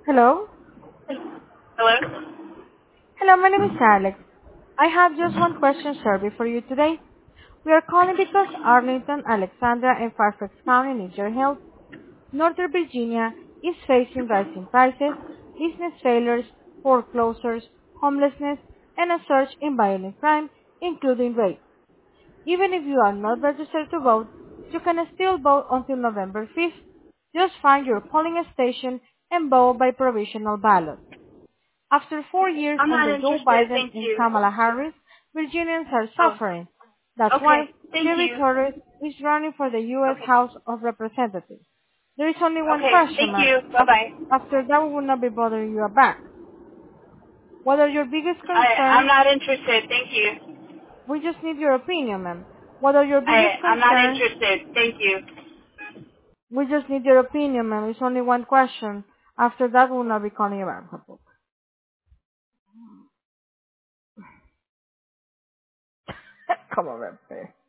Hello? Hello? Hello, my name is Alex. I have just one question survey for you today. We are calling because Arlington, Alexandra, and Fairfax County need your help. Northern Virginia is facing rising prices, business failures, foreclosures, homelessness, and a surge in violent crime, including rape. Even if you are not registered to vote, you can still vote until November 5th. Just find your polling station and vote by provisional ballot. After 4 years I'm not under Joe interested. Biden Thank and you. Kamala Harris, Virginians are Oh, suffering. That's why okay. Thank Jerry you. Torres is running for the U.S. Okay. House of Representatives. There is only one Okay. question, Thank ma'am. you. Bye-bye. After that, we will not be bothering you back. What are your biggest I'm concerns? not interested. Thank you. We just need your opinion, ma'am. What are your biggest I'm not concerns? interested. Thank you. We just need your opinion, ma'am. It's only one question. After that, we will not be calling you back. Come on, ma'am.